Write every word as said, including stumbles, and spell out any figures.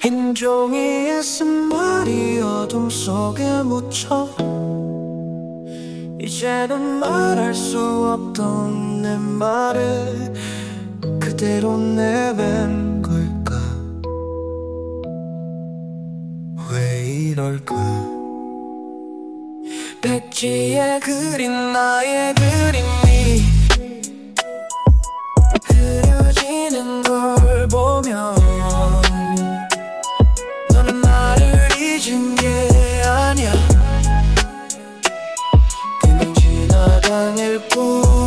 흰 종이에 쓴 말이 어둠 속에 묻혀 이제는 말할 수 없던 내 말을 그대로 내뱉는 걸까. 왜 이럴까. 백지에 그린 나의 그림이 흐려지는 걸 보면 너는 나를 잊은 게 아니야. 그냥 지나간 일뿐.